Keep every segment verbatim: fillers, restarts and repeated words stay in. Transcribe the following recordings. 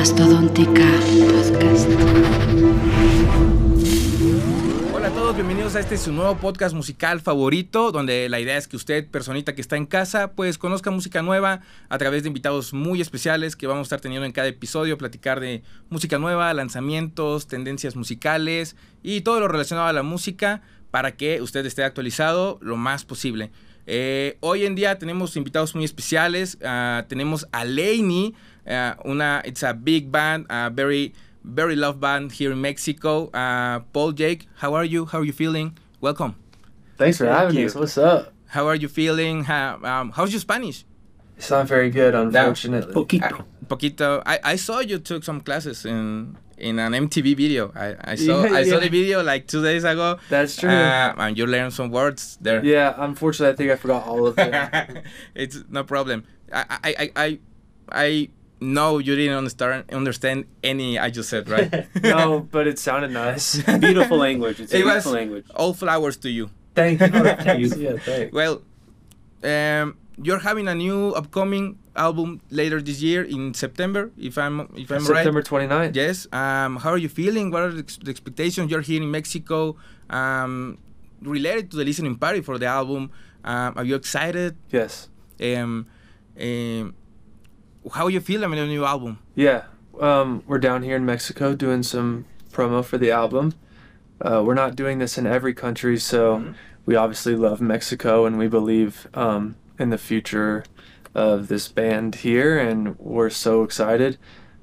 Mastodóntica Podcast. Hola a todos, bienvenidos a este su nuevo podcast musical favorito, donde la idea es que usted, personita que está en casa, pues conozca música nueva a través de invitados muy especiales que vamos a estar teniendo en cada episodio, platicar de música nueva, lanzamientos, tendencias musicales y todo lo relacionado a la música para que usted esté actualizado lo más posible. Eh, hoy en día tenemos invitados muy especiales. Uh, tenemos a Laney, uh, una, it's a big band, a very, very loved band here in Mexico. Uh, Paul, Jake, how are you? How are you feeling? Welcome. Thanks for Thank having you. us. What's up? How are you feeling? How, um, how's your Spanish? It's not very good, unfortunately. Poquito. Uh, poquito. I, I saw you took some classes in in an M T V video. I, I saw Yeah, I saw yeah. the video like two days ago. That's true. Uh, and you learned some words there. Yeah, unfortunately, I think I forgot all of them. It's no problem. I, I, I, I, I know you didn't understand understand any I just said, right? No, but it sounded nice. Beautiful language. It's a It was beautiful language. all flowers to you. Thank you. Thank you. Yeah, thanks. Well, um, you're having a new upcoming album later this year in September, if I'm if I'm right. September twenty-ninth. Yes. Um, how are you feeling? What are the, ex- the expectations? You're here in Mexico. Um, related to the listening party for the album. Um, are you excited? Yes. Um, um, how you feel about the new album? Yeah. Um, we're down here in Mexico doing some promo for the album. Uh, we're not doing this in every country, so Mhm. we obviously love Mexico and we believe um, in the future of this band here, and we're so excited.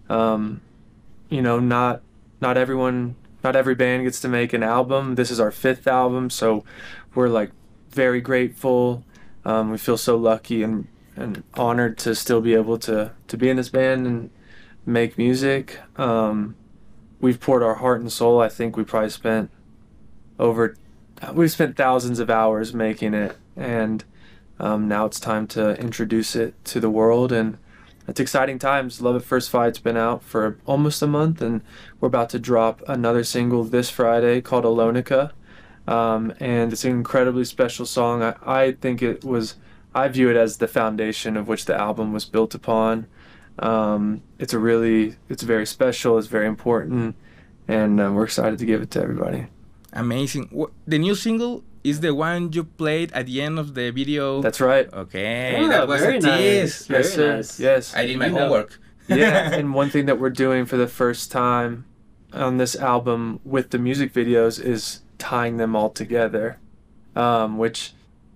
Um, you know, not not everyone, not every band gets to make an album. This is our fifth album, so we're like very grateful. Um, we feel so lucky and and honored to still be able to to be in this band and make music. Um, we've poured our heart and soul. I think we probably spent over, we've spent thousands of hours making it, and um, now it's time to introduce it to the world, and it's exciting times. Love at First Fight's been out for almost a month, and we're about to drop another single this Friday called Alonica, um, and it's an incredibly special song. I, I think it was, I view it as the foundation of which the album was built upon. Um, it's a really, it's very special, it's very important, and uh, we're excited to give it to everybody. Amazing. Wh- The new single is the one you played at the end of the video. That's right. Okay, Oh, that was very a nice. tease. Very Yes, sir. nice. Yes. I did my You know. homework. Yeah, and one thing that we're doing for the first time on this album with the music videos is tying them all together, um, which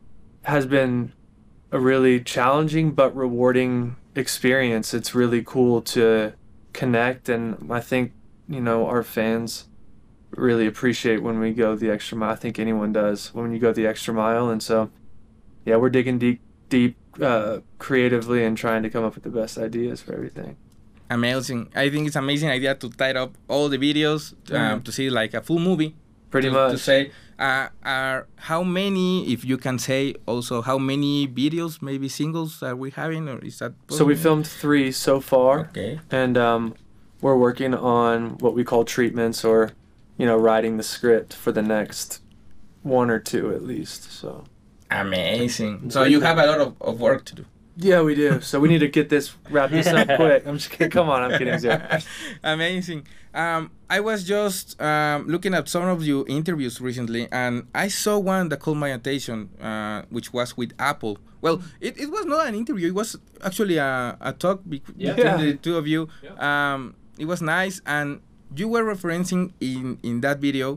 has been a really challenging but rewarding experience. It's really cool to connect, and I think, you know, our fans really appreciate when we go the extra mile. I think anyone does when you go the extra mile, and so yeah, we're digging deep deep uh, creatively and trying to come up with the best ideas for everything. Amazing. I think it's amazing idea to tie up all the videos um, Mhm. to see like a full movie. Pretty to, much. To say, uh, are how many, if you can say also, how many videos, maybe singles are we having, or is that So we possible? filmed three so far, Okay. and um, we're working on what we call treatments, or, you know, writing the script for the next one or two at least. So Amazing. So you have a lot of, of work to do. yeah, we do. So we need to get this wrap this up quick. I'm just kidding. Come on, I'm kidding. Zach. Amazing. Um, I was just um, looking at some of your interviews recently, and I saw one that caught my attention, uh, which was with Apple. Well, it, it was not an interview. It was actually a, a talk be- Yeah. between Yeah. the two of you. Um, it was nice, and you were referencing in, in that video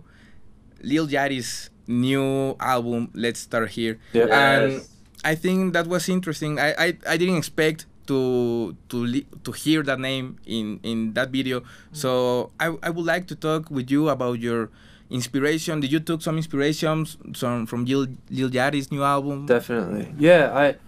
Lil Yachty's new album, Let's Start Here. Yep. And Yes. I think that was interesting. I, I, I didn't expect to to li- to hear that name in, in that video. So I, I would like to talk with you about your inspiration. Did you took some inspirations some from Lil, Lil Yachty's new album? Definitely. Yeah, I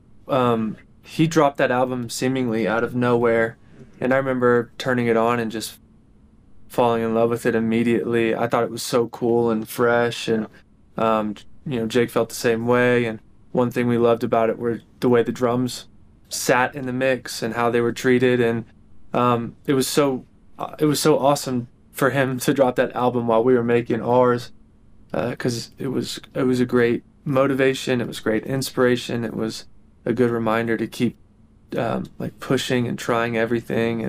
um he dropped that album seemingly out of nowhere, and I remember turning it on and just falling in love with it immediately. I thought it was so cool and fresh, and um you know, Jake felt the same way, and one thing we loved about it were the way the drums sat in the mix and how they were treated, and um it was so uh, it was so awesome for him to drop that album while we were making ours, because uh, it was it was a great motivation, it was great inspiration, it was a good reminder to keep um, like pushing and trying everything, and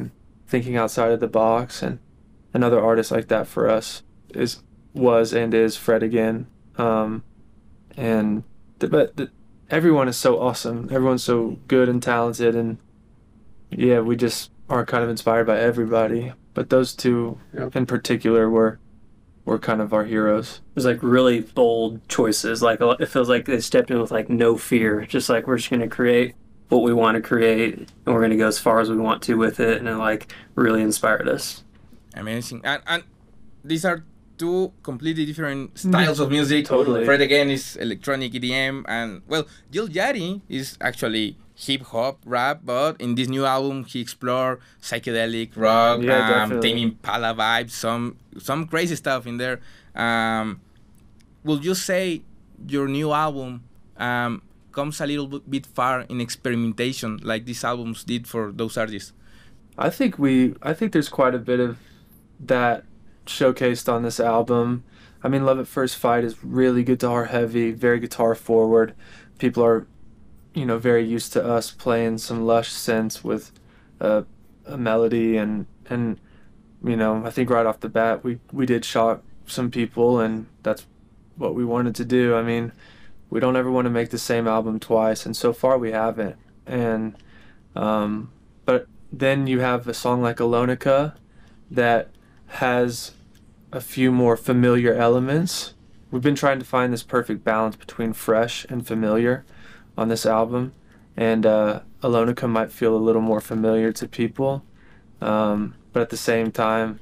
thinking outside of the box, and another artist like that for us is was and is Fred again. Um, and the, but the, everyone is so awesome. Everyone's so good and talented, and yeah, we just are kind of inspired by everybody. But those two Yep. in particular were were kind of our heroes. It was like really bold choices. Like a lot- it feels like they stepped in with like no fear. Just like we're just gonna create what we want to create, and we're gonna go as far as we want to with it, and it like really inspired us. Amazing. And, and these are two completely different styles of music. Totally. Fred again is electronic E D M, and well, Jill Yachty is actually hip hop rap, but in this new album he explored psychedelic rock, Yeah, um, definitely. Tame Impala vibes, some some crazy stuff in there. Um, will you say your new album um, comes a little bit far in experimentation, like these albums did for those artists? I think we I think there's quite a bit of that showcased on this album. I mean, Love at First Fight is really guitar heavy, very guitar forward. People are, you know, very used to us playing some lush synths with uh, a melody, and and you know, I think right off the bat we we did shock some people, and that's what we wanted to do. I mean, we don't ever want to make the same album twice, and so far we haven't. And um, but then you have a song like Alonica that has a few more familiar elements. We've been trying to find this perfect balance between fresh and familiar on this album, and uh, Alonica might feel a little more familiar to people, um, but at the same time,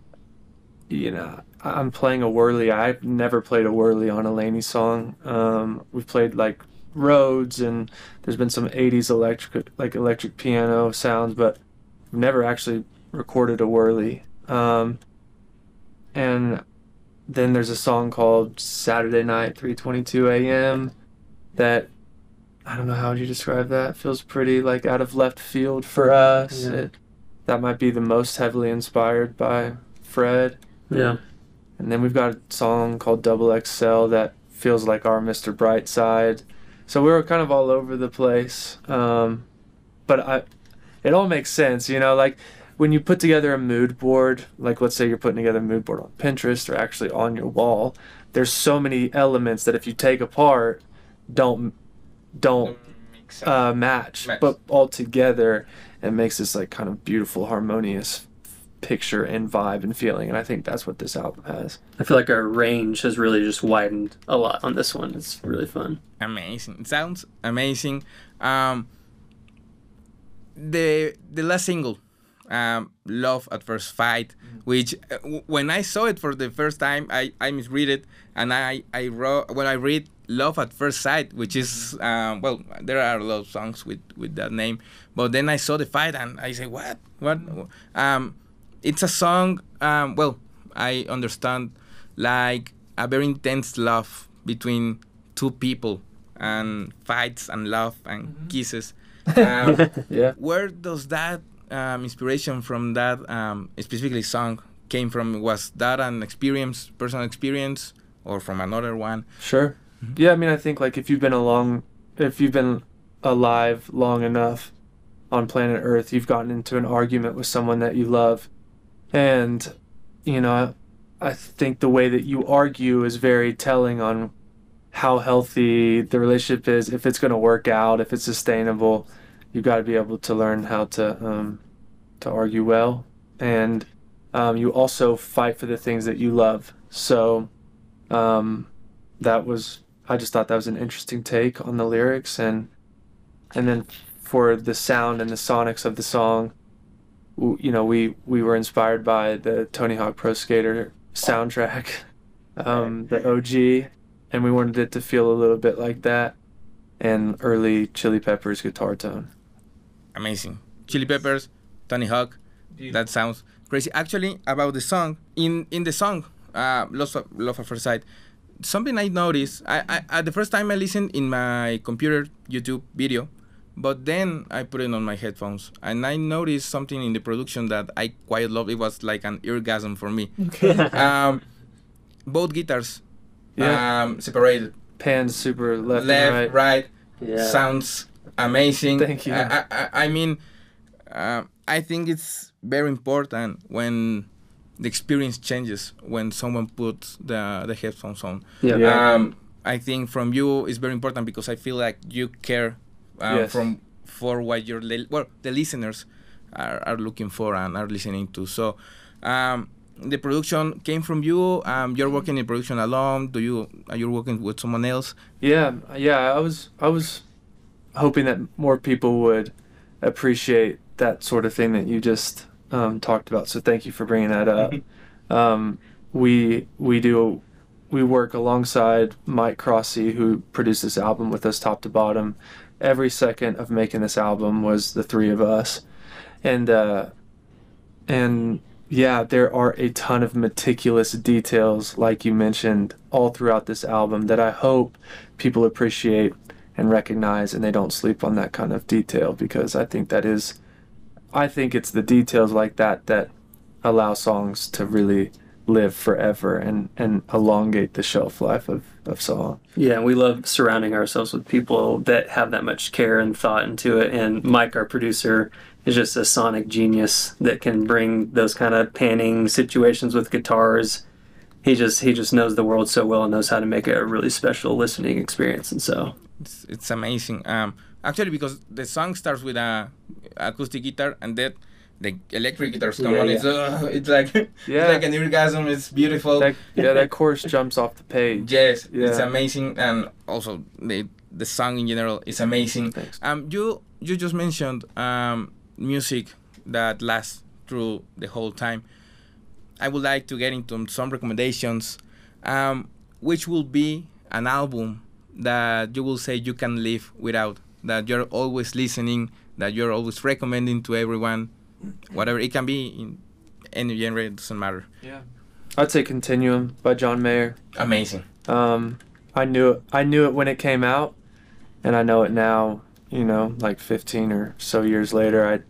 you know, I- I'm playing a whirly. I've never played a whirly on a Laney song. Um, we've played like Rhodes, and there's been some eighties electric, like electric piano sounds, but we've never actually recorded a whirly. Um, and then there's a song called Saturday Night, three twenty-two a.m. that, I don't know, how would you describe that? Feels pretty like out of left field for us. Yeah. It, that might be the most heavily inspired by Fred. Yeah. And then we've got a song called Double X L that feels like our Mister Brightside. So we were kind of all over the place. Um, but I, it all makes sense, you know, like when you put together a mood board, like let's say you're putting together a mood board on Pinterest or actually on your wall, there's so many elements that if you take apart, don't don't uh, match, Match. but all together it makes this like kind of beautiful, harmonious picture and vibe and feeling, and I think that's what this album has. I feel like our range has really just widened a lot on this one. It's really fun. Amazing. It sounds amazing. Um, the the last single, um, Love at First Fight, which uh, w- when I saw it for the first time, I, I misread it, and I I wrote when I read Love at First Sight, which is um, well, there are a lot of songs with, with that name, but then I saw the fight and I say what what um, it's a song. Um, well, I understand like a very intense love between two people, and fights and love and kisses. Um, Yeah. where does that um, inspiration from that um, specifically song came from? Was that an experience, personal experience, or from another one? Sure. Yeah, I mean, I think like if you've been along, if you've been alive long enough on planet Earth, you've gotten into an argument with someone that you love, and you know, I, I think the way that you argue is very telling on how healthy the relationship is. If it's going to work out, if it's sustainable, you've got to be able to learn how to um, to argue well, and um, you also fight for the things that you love. So um, that was. I just thought that was an interesting take on the lyrics, and and then for the sound and the sonics of the song, w- you know, we we were inspired by the Tony Hawk Pro Skater soundtrack, um, the O G, and we wanted it to feel a little bit like that, and early Chili Peppers guitar tone. Amazing. Chili Peppers, Tony Hawk. That sounds crazy. Actually, about the song, in in the song, uh, Love, at- Love at First Sight, something I noticed, I, I at the first time I listened in my computer YouTube video, but then I put it on my headphones, and I noticed something in the production that I quite love. It was like an orgasm for me. um, both guitars, Yeah. um, separated, Pans super left, left, and right. right. Yeah. Sounds amazing. Thank you. I, I, I- I mean, uh, I think it's very important when the experience changes when someone puts the the headphones on. Yeah. Yeah. Um, I think from you is very important because I feel like you care um, Yes. from for what your li- well the listeners are, are looking for and are listening to. So um, the production came from you. Um, you're working in production alone. Do you are you working with someone else? Yeah, yeah. I was I was hoping that more people would appreciate that sort of thing that you just um, talked about. So thank you for bringing that up. um, we we do we work alongside Mike Crossy, who produced this album with us top to bottom. Every second of making this album was the three of us, and uh, and yeah, there are a ton of meticulous details, like you mentioned, all throughout this album that I hope people appreciate and recognize, and they don't sleep on that kind of detail, because I think that is, I think it's the details like that that allow songs to really live forever and, and elongate the shelf life of, of song. Yeah, we love surrounding ourselves with people that have that much care and thought into it. And Mike, our producer, is just a sonic genius that can bring those kind of panning situations with guitars. He just he just knows the world so well and knows how to make it a really special listening experience. And so It's, it's amazing. Um, actually, because the song starts with a acoustic guitar and then the electric guitars come Yeah, on. yeah. It's, uh, it's like Yeah. it's like an orgasm. It's beautiful. That, yeah, that chorus jumps off the page. Yes, it's Yeah. amazing, and also the the song in general is amazing. Thanks. Um, you you just mentioned um music that lasts through the whole time. I would like to get into some recommendations. Um, which will be an album that you will say you can live without, that you're always listening, that you're always recommending to everyone, whatever it can be in any genre, it doesn't matter. Yeah. I'd say Continuum by John Mayer. Amazing. Um, I knew it, I knew it when it came out, and I know it now, you know, like fifteen or so years later. I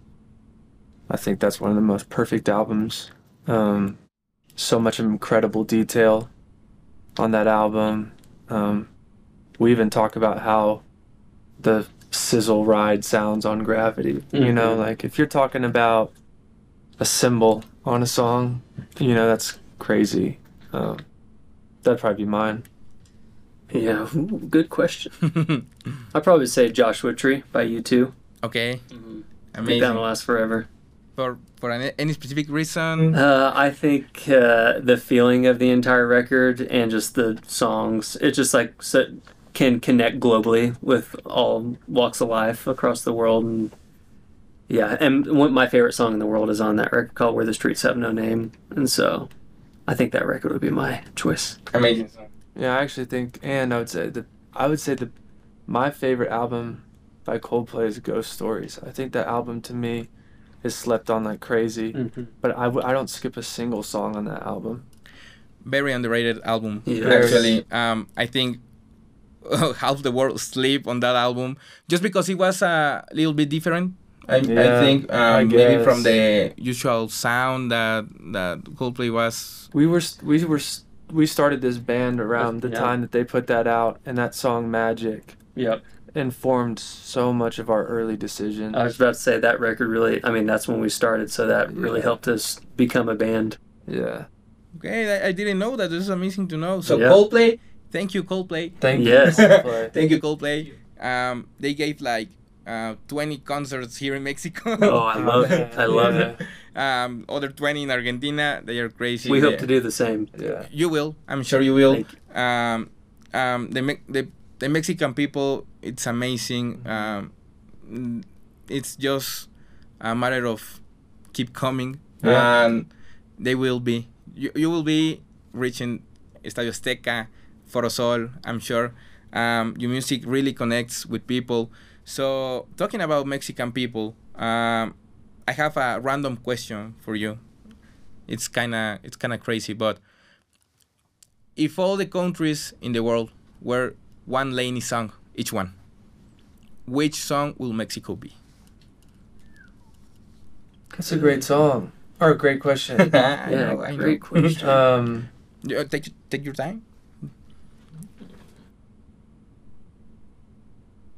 I think that's one of the most perfect albums. Um, so much incredible detail on that album. Um, we even talk about how the sizzle ride sounds on Gravity. You know, Mhm. like if you're talking about a cymbal on a song, you know, that's crazy. Um, that'd probably be mine. yeah, ooh, good question. I'd probably say Joshua Tree by U two. Okay, I think amazing. that'll last forever. For for an, any specific reason? Uh, I think uh, the feeling of the entire record and just the songs, it just like so, can connect globally with all walks of life across the world. And yeah, and one, my favorite song in the world is on that record called Where the Streets Have No Name. And so I think that record would be my choice. Amazing song. Yeah, I actually think, and I would say the, I would say the, my favorite album by Coldplay is Ghost Stories. I think that album to me is slept on like crazy, Mm-hmm. but I, w- I don't skip a single song on that album. Very underrated album. Yeah. Actually, um, I think half the world sleep on that album just because it was a little bit different. I, I Yeah, think I um, maybe guess. from the usual sound that that Coldplay was. We were s- we were s- we started this band around the Yeah. time that they put that out, and that song Magic Yep. informed so much of our early decisions. I was about to say that record really, I mean, that's when we started. So that really Yeah. helped us become a band. Yeah. Okay, I, I didn't know that. This is amazing to know. So Yeah. Coldplay, thank you Coldplay. Thank Yes. you. Coldplay. Thank you Coldplay. Um, they gave like uh, twenty concerts here in Mexico. Oh, I love it. I love it. um, other twenty in Argentina. They are crazy. We hope They- to do the same. Yeah. You will. I'm sure you will. Thank Um, um, the, Me- the the Mexican people, it's amazing. Um, mm, it's just a matter of keep coming, Yeah. and they will be. You, you will be reaching Estadio Azteca, Foro Sol. I'm sure. Um, your music really connects with people. So talking about Mexican people, um, I have a random question for you. It's kind of it's kind of crazy, but if all the countries in the world were one Laney song, each one, which song will Mexico be? That's a great song. Or a great question. I Yeah, know, I great know. question. um, Yeah, take take your time.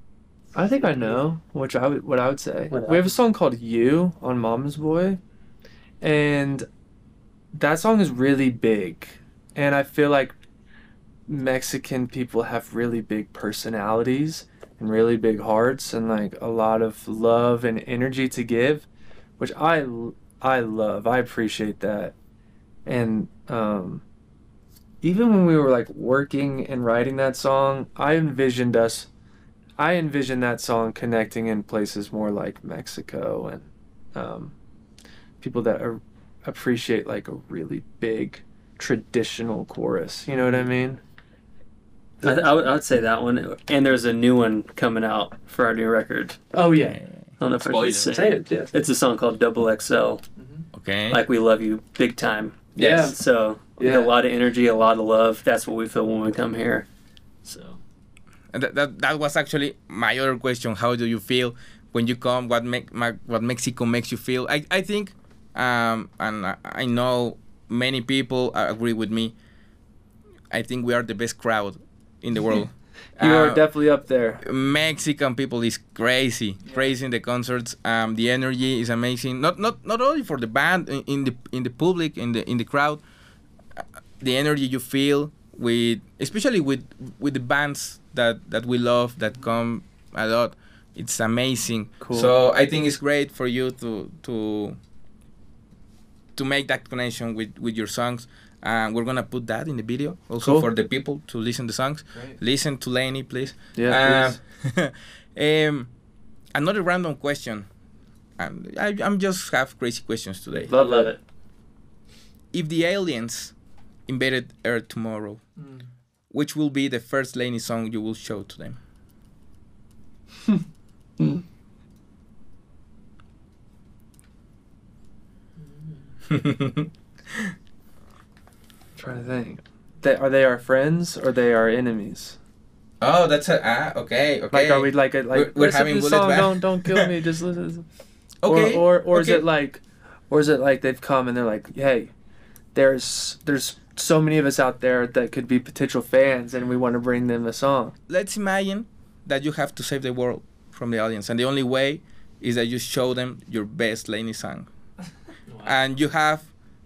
I think I know which I would what I would say. What We have a song called "You" on Mama's Boy, and that song is really big, and I feel like Mexican people have really big personalities and really big hearts and like a lot of love and energy to give, which I I love. I appreciate that. And um even when we were like working and writing that song, I envisioned us I envisioned that song connecting in places more like Mexico and um people that are, appreciate like a really big traditional chorus. You know what I mean? I, th- I, would, I would say that one. And there's a new one coming out for our new record. Oh yeah. I don't know if I Spoiler. should say Say it. it, yeah. It's a song called Double X L. Okay. Like We Love You, big time. Yeah. So we Yeah. got a lot of energy, a lot of love. That's what we feel when we come here. So And that, that that was actually my other question. How do you feel when you come? What make ma- what Mexico makes you feel? I I think, um, and I, I know many people agree with me. I think we are the best crowd in the world. You are Uh, definitely up there. Mexican people is crazy, crazy in the concerts. Um, the energy is amazing. Not not not only for the band, in, in the in the public, in the in the crowd. Uh, the energy you feel with, especially with with the bands that that we love that come a lot. It's amazing. Cool. So I think it's great for you to to to make that connection with with your songs. Uh, we're gonna put that in the video also Cool. for the people to listen to songs. Great. Listen to Laney, please. Yeah, Um, um, another random question. Um, I, I'm just have crazy questions today. Love, love it. If the aliens invaded Earth tomorrow, which will be the first Laney song you will show to them? Trying to think. They, are they our friends or they our enemies? Oh, that's a ah okay okay. Like, are we like a, like We're- we're listen having to this bullets song, back. don't don't kill me, just listen. Okay. Or or, or is okay. it like, or is it like they've come and they're like, hey, there's there's so many of us out there that could be potential fans, and we want to bring them a song. Let's imagine that you have to save the world from the audience, and the only way is that you show them your best Laney song, and you have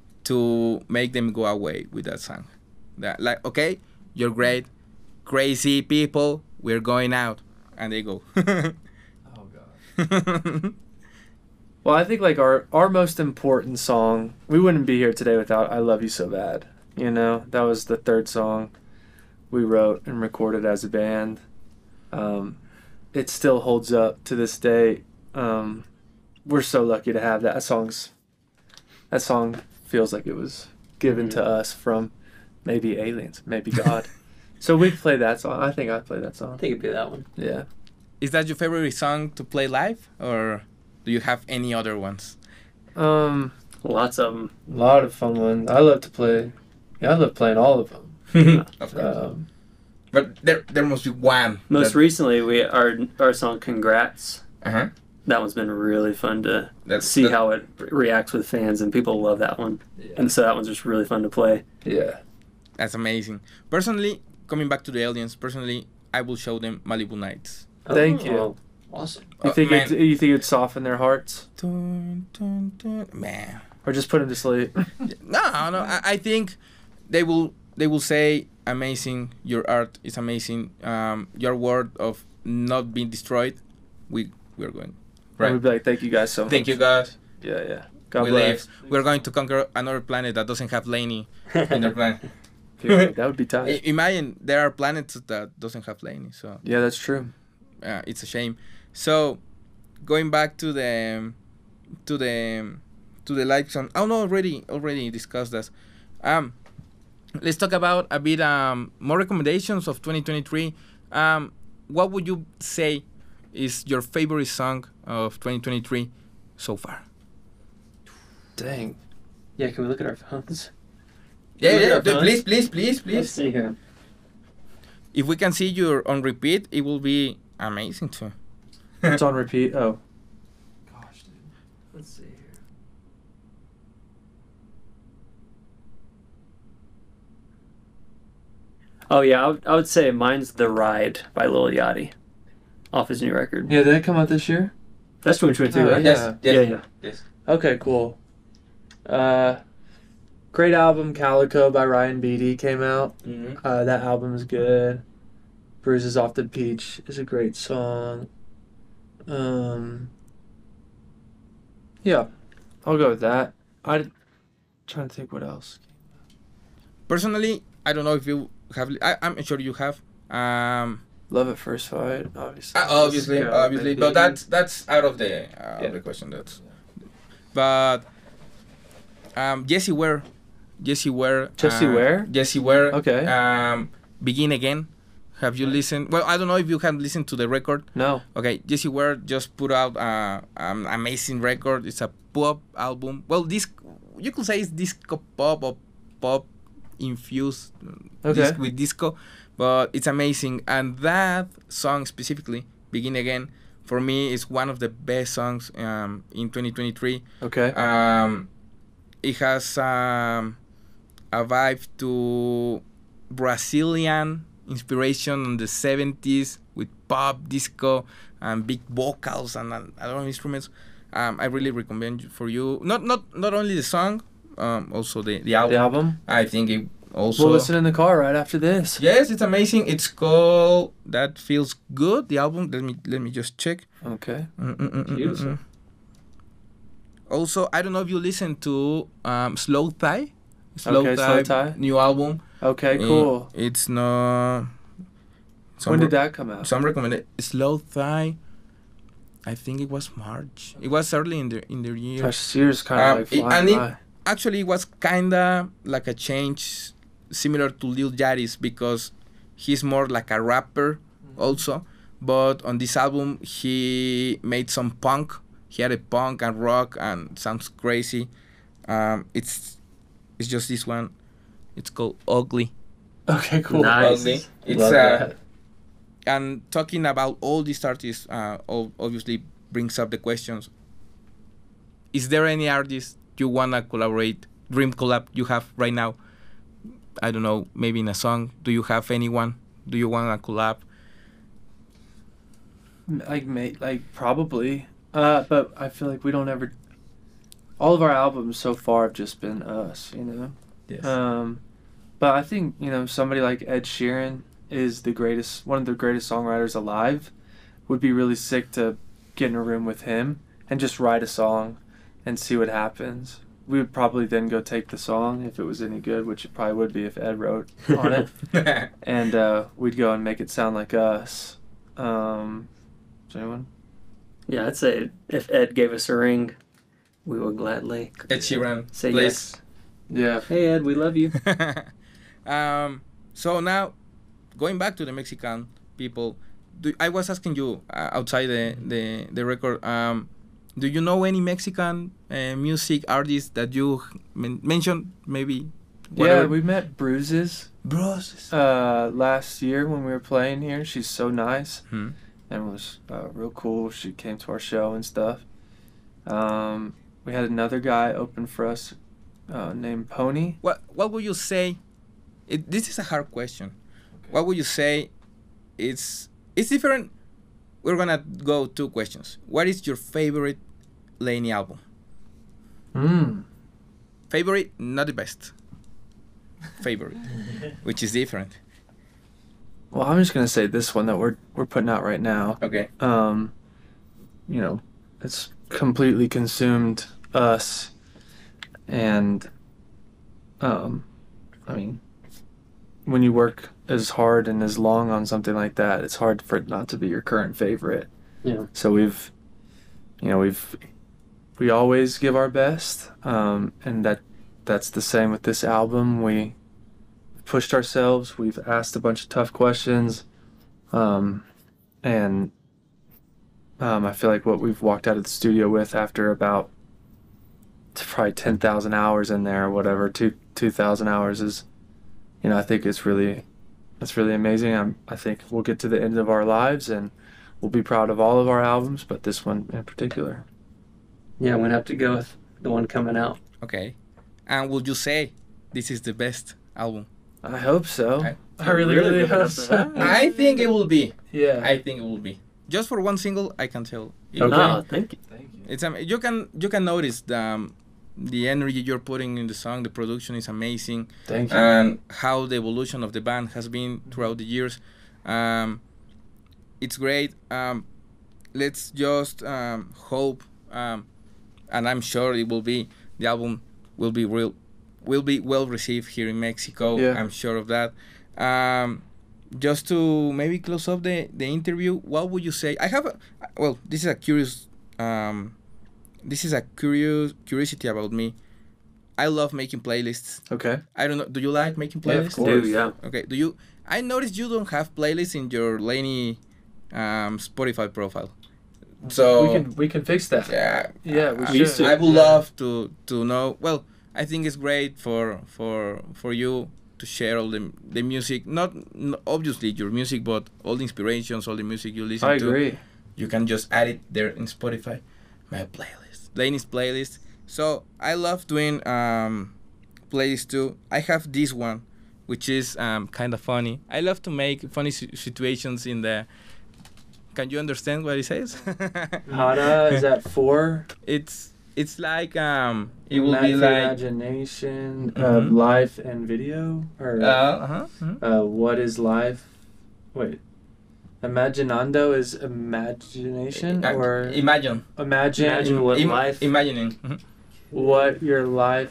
to make them go away with that song. That like okay, you're great, crazy people, we're going out, and they go. Oh god. Well, I think like our our most important song, we wouldn't be here today without "I Love You So Bad." You know, that was the third song we wrote and recorded as a band. Um, it still holds up to this day. Um, we're so lucky to have that. That song's that song feels like it was given to us from maybe aliens, maybe God. So we play that song. I think I play that I song. think it'd be that one. Yeah. Is that your favorite song to play live, or do you have any other ones? Um, Lots of them. a lot of fun ones. I love to play. Yeah, I love playing all of them. Of course. Um, But there, there must be one. Most that, recently, we our our song "Congrats." uh-huh. That one's been really fun to That's see that- how it re- reacts with fans, and people love that one. yeah. And so that one's just really fun to play. yeah. That's amazing. Personally, coming back to the aliens, personally, I will show them Malibu Nights. Thank you. Oh, awesome. You Uh, think man. it, you think it'd soften their hearts, Dun, dun, dun. Man, or just put them to sleep? no, no. I, I think they will. They will say, "Amazing, your art is amazing. Um, your word of not being destroyed. We we're going. Right. Right. We'd be like, thank you guys so much. Thank you, God. Yeah, yeah. God we bless. live. We're going to conquer another planet that doesn't have Laney in their planet. Yeah, that would be I- tight. Imagine there are planets that doesn't have Laney, so Yeah, that's true. uh, it's a shame. So going back to the to the to the live song. Oh no, already already discussed this. Um, let's talk about a bit um more recommendations of twenty twenty-three. Um, what would you say is your favorite song of twenty twenty-three so far? Dang. Yeah, can we look at our phones? Yeah, Look at yeah. our phones. Please, please, please, Let's please. see here. If we can see you on repeat, it will be amazing too. It's on repeat. Oh. Gosh, dude. Let's see here. Oh yeah, I would, I would say mine's "The Ride" by Lil Yachty, off his new record. Yeah, did that come out this year? That's twenty twenty-two, Oh, right? yeah. yeah, yeah. Yes. Okay, cool. Uh, great album, Calico by Ryan Beatty came out. Mm-hmm. Uh, that album is good. Bruises Off the Peach is a great song. Um, yeah, I'll go with that. I'm trying to think what else. Personally, I don't know if you have. I, I'm sure you have. Um, Love at First Fight, obviously. uh, obviously, Yeah, obviously, maybe. but that's that's out of the uh, Yeah. of the question. That's. But um, Jessie Ware, Jessie Ware, Jessie uh, Ware? Jessie Ware. Okay. Um, Begin Again. Have you listened? Well, I don't know if you have listened to the record. No. Okay, Jessie Ware just put out uh, an amazing record. It's a pop album. Well, this you could say it's disco pop or pop infused uh, Okay. dis- with disco, but it's amazing. And that song specifically, "Begin Again," for me is one of the best songs um, in twenty twenty-three. Okay. Um, it has um, a vibe to Brazilian inspiration on the seventies with pop, disco, and big vocals and uh, a lot of instruments. Um, I really recommend you- for you not not not only the song, um, also the the album. The album. I think it also. We'll listen in the car right after this. Yes, it's amazing. It's called "That Feels Good." The album. Let me let me just check. Okay. Mm-mm-mm-mm-mm. Beautiful. Also, I don't know if you listen to um, Slow Thai. Slow Okay, Slow Thai. new album. Okay, Eh, cool. it's no. Some When did re- that come out? Some recommended Slow Thai. I think it was March. It was early in the in the year. Gosh, years kind of Um, like it- flying and it- by. Actually, it was kinda like a change, similar to Lil Yachty's, because he's more like a rapper also. But on this album, he made some punk. He had a punk and rock and sounds crazy. Um, it's it's just this one. It's called Ugly. Okay, cool. Nice. Ugly. It's Love uh, that. and talking about all these artists, uh, ob- obviously brings up the questions. Is there any artist you wanna collaborate, dream collab you have right now? I don't know, maybe in a song. Do you have anyone? Do you wanna collab? Like, mate, like probably. Uh, but I feel like we don't ever. All of our albums so far have just been us, you know. Yes. Um, but I think you know somebody like Ed Sheeran is the greatest, one of the greatest songwriters alive. Would be really sick to get in a room with him and just write a song and see what happens. We would probably then go take the song if it was any good, which it probably would be if Ed wrote on it, and uh, we'd go and make it sound like us. Um, is there anyone? Yeah, I'd say if Ed gave us a ring, we would gladly Ed Sheeran, say please. yes. Yeah. Hey Ed, we love you. um, so now, going back to the Mexican people, do, I was asking you uh, outside the, the, the record, um, do you know any Mexican uh, music artists that you men- mentioned? Maybe. Yeah, Whatever. we met Bruises Bros. uh, last year when we were playing here. She's so nice Hmm. and was uh, real cool. She came to our show and stuff. Um, we had another guy open for us uh, named Pony. What What would you say? It, this is a hard question. What would you say? It's it's different. We're gonna go two questions. What is your favorite Laney album? Mm. Favorite, not the best. Favorite, which is different. Well, I'm just gonna say this one that we're we're putting out right now. Okay. Um, you know, it's completely consumed us, and um, I mean, when you work as hard and as long on something like that, it's hard for it not to be your current favorite. Yeah. So we've, you know, we've we always give our best, um, and that that's the same with this album. We pushed ourselves. We've asked a bunch of tough questions, um, and um, I feel like what we've walked out of the studio with after about probably ten thousand hours in there or whatever, two two thousand hours is, you know, I think it's really, it's really amazing. I'm, I think we'll get to the end of our lives and we'll be proud of all of our albums, but this one in particular. Yeah, I'm gonna have to go with the one coming out. Okay. And would you say this is the best album? I hope so. I- I really, Really really good hope answer. so. I think it will be. Yeah. I think it will be. Just for one single, I can tell. It- Okay. Oh, thank you. Thank you. It's um, you can you can notice the um, the energy you're putting in the song. The production is amazing. Thank you. And how the evolution of the band has been throughout the years. Um, it's great. Um, let's just um, hope, um, and I'm sure it will be, the album will be real, will be well received here in Mexico. Yeah. I'm sure of that. Um, just to maybe close up the, the interview, what would you say? I have, a, well, this is a curious, um, this is a curious curiosity about me. I love making playlists. Okay. I don't know. Do you like making Yeah, of playlists? course. Dude, yeah. Okay. Do you? I noticed you don't have playlists in your Laney um, Spotify profile. So we can we can fix that. yeah, Yeah, we I, should. used to- I would Yeah. love to to know. Well, I think it's great for for for you to share all the the music. Not n- obviously your music, but all the inspirations, all the music you listen I to. agree. You can just add it there in Spotify. My playlist, Laney's playlist. So I love doing um, playlists too. I have this one, which is um, kind of funny. I love to make funny si- situations in the. Can you understand what it says? Hana is at four. It's it's like um it will be Ima- like imagination Mhm. of life and video, or uh, uh-huh, mhm. uh, what is life? Wait, imaginando is imagination, Uh, or imagine imagine, Imagine what Im- life. imagining. Mhm. what your life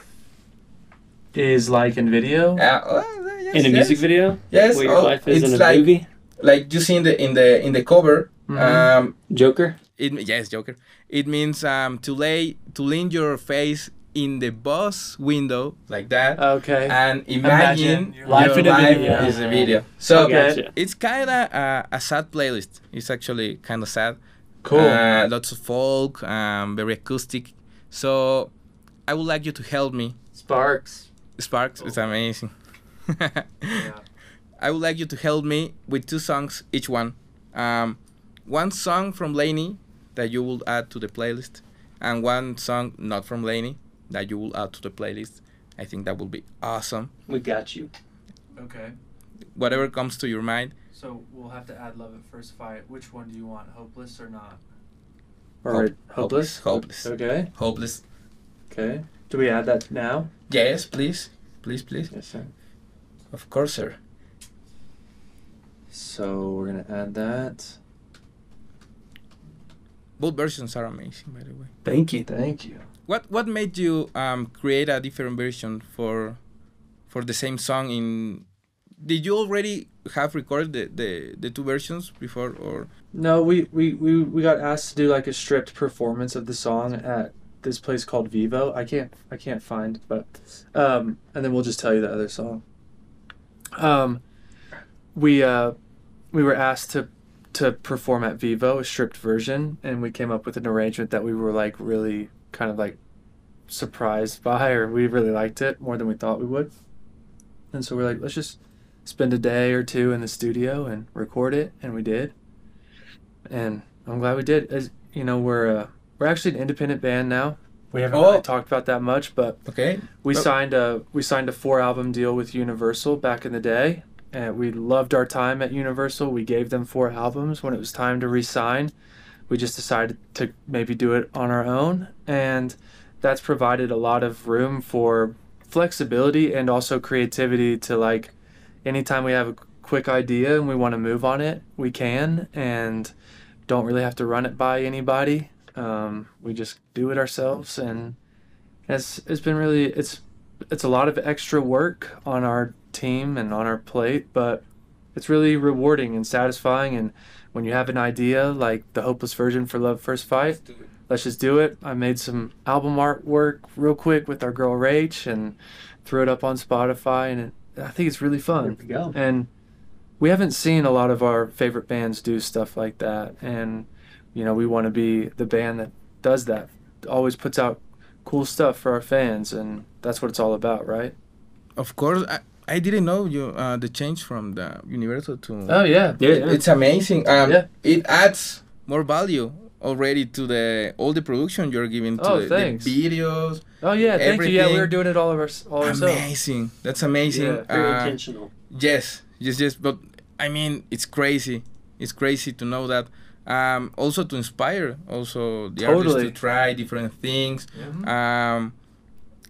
is like in video. Uh, oh, yes, In a yes. music video? Yes, What your oh, life is it's in a like movie? like you see in the in the in the cover. Mhm. Um, Joker? It yes, Joker. It means um to lay to lean your face in the bus window like that Okay. and Imagine imagine your life your in a life video. is a video. So Okay. Gotcha. it's kind of uh, a sad playlist. It's actually kind of sad. Cool. Uh, lots of folk, um, very acoustic. So I would like you to help me. Sparks. Sparks, it's amazing. I would like you to help me with two songs each one. Um, one song from Laney that you will add to the playlist, and one song not from Laney that you will add to the playlist. I think that will be awesome. We got you. Okay. Whatever comes to your mind. So we'll have to add love at first fight. Which one do you want, hopeless or not? Hope- Or hopeless? Hopeless. Okay. Hopeless. Okay. Do we add that now? Yes, please. Please, please. Yes, sir. Of course, sir. So we're gonna add that. Both versions are amazing, by the way. Thank you. Thank you. What What made you um, create a different version for for the same song? In did you already have recorded the, the, the two versions before, or No, we, we, we, we got asked to do like a stripped performance of the song at this place called Vivo. I can't I can't find, but um, and then we'll just tell you the other song. Um, we uh, we were asked to to perform at Vivo, a stripped version, and we came up with an arrangement that we were like really kind of like surprised by, or we really liked it more than we thought we would. And so we're like, let's just spend a day or two in the studio and record it, and we did. And I'm glad we did. As you know, we're uh, we're actually an independent band now. We haven't Oh. really talked about that much, but okay? we Oh. signed a we signed a four album deal with Universal back in the day, and we loved our time at Universal. We gave them four albums. When it was time to re-sign, we just decided to maybe do it on our own, and that's provided a lot of room for flexibility and also creativity to, like, anytime we have a quick idea and we want to move on it, we can, and don't really have to run it by anybody. Um, we just do it ourselves, and it's it's been really it's it's a lot of extra work on our team and on our plate, but it's really rewarding and satisfying. And when you have an idea like the Hopeless version for Love First Fight, let's just do it. I made some album artwork real quick with our girl Rach and threw it up on Spotify, and it, I think it's really fun. There we go. And we haven't seen a lot of our favorite bands do stuff like that, and you know, we want to be the band that does that, always puts out cool stuff for our fans, and that's what it's all about, right? Of course, I, I didn't know you uh, the change from the Universal to. Oh yeah, Yeah, It- It's amazing. Um, Yeah. It adds more value already to the all the production you're giving to Oh, the, thanks. the videos. oh yeah. Thank you. Yeah, we Everything. were doing it all of our all ourselves. Amazing. That's amazing. Yeah, Very Uh, intentional. Yes, yes, yes. But I mean, it's crazy. It's crazy to know that. Um, also to inspire also the Totally. artists to try different things. Mhm. Um,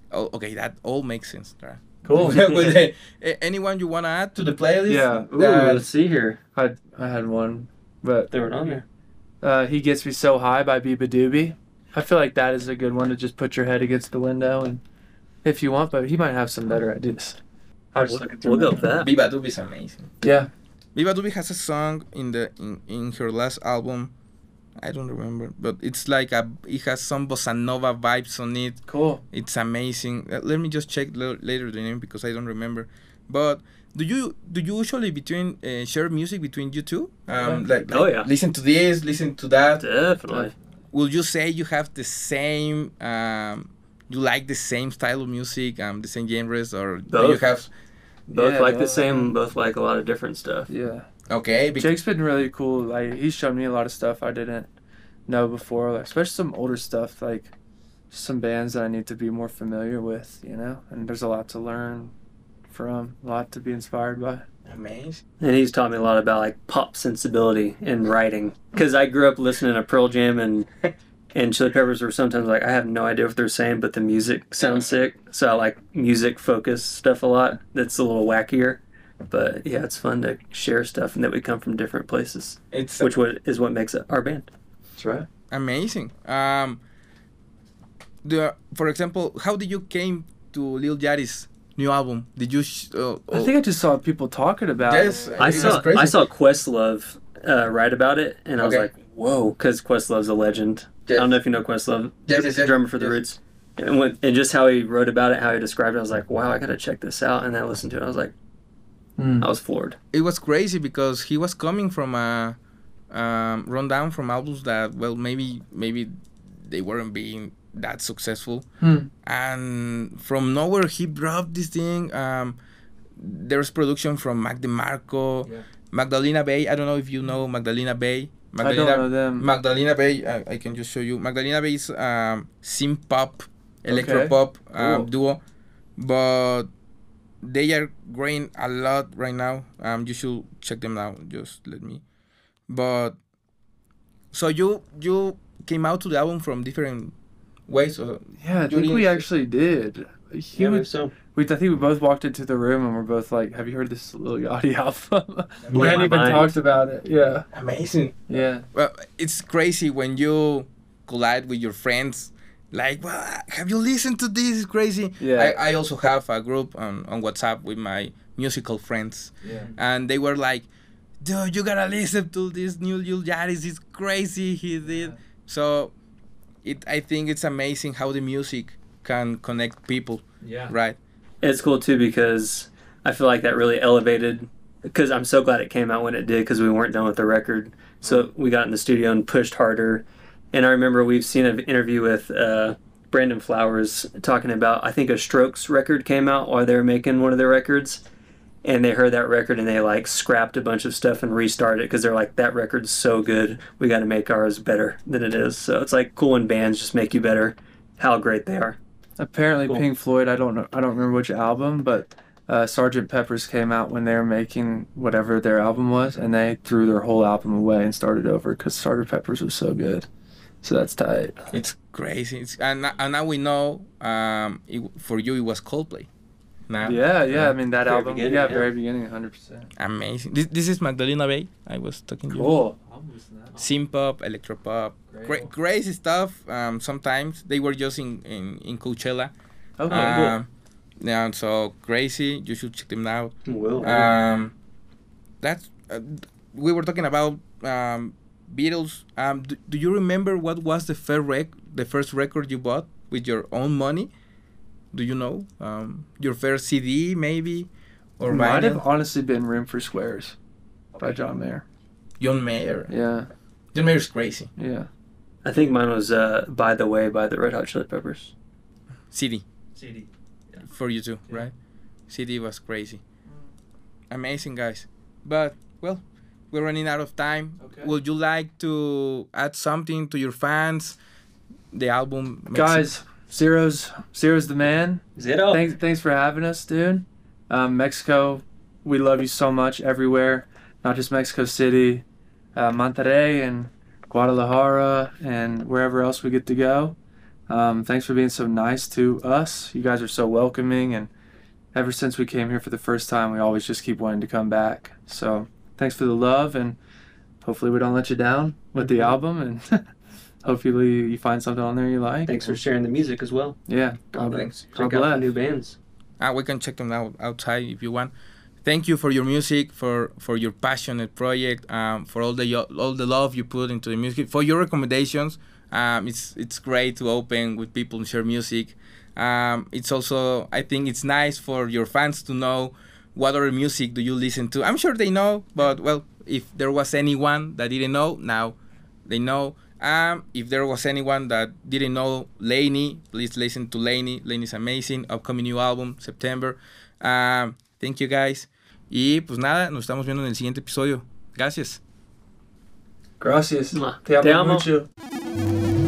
Oh, okay, that all makes sense. Right? Cool. With the- a- anyone you want to add to the playlist? Yeah. Ooh, That- let's see here. I I had one, but They weren't on there. uh, "He Gets Me So High" by Biba Doobie. I feel like that is a good one to just put your head against the window and if you want, but he might have some better ideas. I was just looking through We'll go my- with that. Viva Doobie is amazing. Yeah. Viva Doobie has a song in the in, in her last album. I don't remember, but it's like a it has some bossa nova vibes on it. Cool. It's amazing. Uh, let me just check l- later the name because I don't remember. But do you do you usually between uh, share music between you two? Um, Yeah. like, Oh, like, yeah. listen to this, listen to that. Definitely. Will you say you have the same? Um, you like the same style of music, um, the same genres, or do you Both. have? Both Yeah, like the both. same, both like a lot of different stuff. Yeah. Okay, bec- Jake's been really cool. Like he's shown me a lot of stuff I didn't know before, like, especially some older stuff, like some bands that I need to be more familiar with, you know. And there's a lot to learn from, a lot to be inspired by. amazing. And he's taught me a lot about like pop sensibility in writing. Because I grew up listening to Pearl Jam and and Chili Peppers were sometimes like, I have no idea what they're saying, but the music sounds sick. So I like music focused stuff a lot. That's a little wackier. But yeah, it's fun to share stuff and that we come from different places, It's which what is what makes it our band. That's right. amazing. Um, the for example, how did you came to Lil Yachty's new album? Did you? Sh- uh, I think I just saw people talking about Yes, it. I It saw was crazy. I saw Questlove uh, write about it, and I was Okay. like, "Whoa!" Because Questlove's a legend. Yes. I don't know if you know Questlove, Yes, yes, yes. drummer for the Yes. Roots, and, when, and just how he wrote about it, how he described it, I was like, "Wow, I gotta check this out." And then I listened to it, I was like, Mm. I was floored. it was crazy because he was coming from a um, rundown from albums that well maybe maybe they weren't being that successful, Hmm. and from nowhere he dropped this thing. Um, there's production from Mac DeMarco, Yeah. Magdalena Bay. I don't know if you know Magdalena Bay. I Magdalena, don't know them. Magdalena Bay. I, I can just show you. Magdalena Bay is um, synth pop, electro Okay. pop um, Cool. duo, but they are growing a lot right now. Um, you should check them out. Just let me. But so you you came out to the album from different ways. Or, Yeah, I You think we didn't- actually did. He would, so. we, I think we both walked into the room and we're both like, "Have you heard this Lil Yachty album?" we Blew hadn't my even mind. talked about it. Yeah, amazing. yeah. Well, it's crazy when you collide with your friends. Like, well, have you listened to this? It's crazy. Yeah. I, I also have a group on, on WhatsApp with my musical friends. Yeah. And they were like, dude, you gotta listen to this new Lil Yachty. It's crazy he did. So it I think it's amazing how the music can connect people, Yeah. right? It's cool too because I feel like that really elevated. Because I'm so glad it came out when it did because we weren't done with the record. So we got in the studio and pushed harder. And I remember we've seen an interview with uh, Brandon Flowers talking about, I think a Strokes record came out while they were making one of their records. And they heard that record and they like scrapped a bunch of stuff and restarted it because they're like, that record's so good. We got to make ours better than it is. So it's like cool when bands just make you better, how great they are. Apparently, Cool. Pink Floyd. I don't know. I don't remember which album, but uh, Sergeant Pepper's came out when they were making whatever their album was, and they threw their whole album away and started over because Sergeant Pepper's was so good. So that's tight. It's crazy. It's, and, no- and now we know um, it, for you it was Coldplay. Now, Yeah, yeah. I mean that Very album. beginning, yeah, yeah. very beginning, one hundred percent. amazing. This, this is Magdalena Bay. I was talking to you. Cool. Synth pop, electro pop, Cra- crazy stuff. Um, sometimes they were just in, in, in Coachella. Okay. Um, yeah, so crazy. You should check them out. Will. Um, that's uh, we were talking about um, Beatles. Um, do, do you remember what was the first rec- the first record you bought with your own money? Do you know? Um, your first C D maybe, or Might vinyl? have honestly been Room for Squares by John Mayer. John Mayer. Yeah, John Mayer's crazy. yeah. I think mine was uh, By the Way by the Red Hot Chili Peppers. C D C D. for you too, right? C D was crazy. Amazing, guys. But well, we're running out of time. Okay. Would you like to add something to your fans? The album, makes Guys, Zero's Zero's the man. Zero. Thanks, thanks for having us, dude. Um, Mexico, we love you so much everywhere. Not just Mexico City, uh, Monterrey and Guadalajara and wherever else we get to go. Um, thanks for being so nice to us. You guys are so welcoming, and ever since we came here for the first time, we always just keep wanting to come back. So thanks for the love, and hopefully we don't let you down with the album, and hopefully you find something on there you like. Thanks for sharing the music as well. Yeah. God bless. Check out the new bands. Ah, we can check them out outside if you want. Thank you for your music, for, for your passionate project, um, for all the all the love you put into the music, for your recommendations. Um, it's it's great to open with people and share music. Um, it's also, I think it's nice for your fans to know what other music do you listen to. I'm sure they know, but well, if there was anyone that didn't know, now they know. Um, if there was anyone that didn't know Lainey, please listen to Lainey. Lainey's amazing. Upcoming new album, September. Um, thank you guys. Y pues nada, nos estamos viendo en el siguiente episodio. Gracias. Gracias. Te amo. mucho.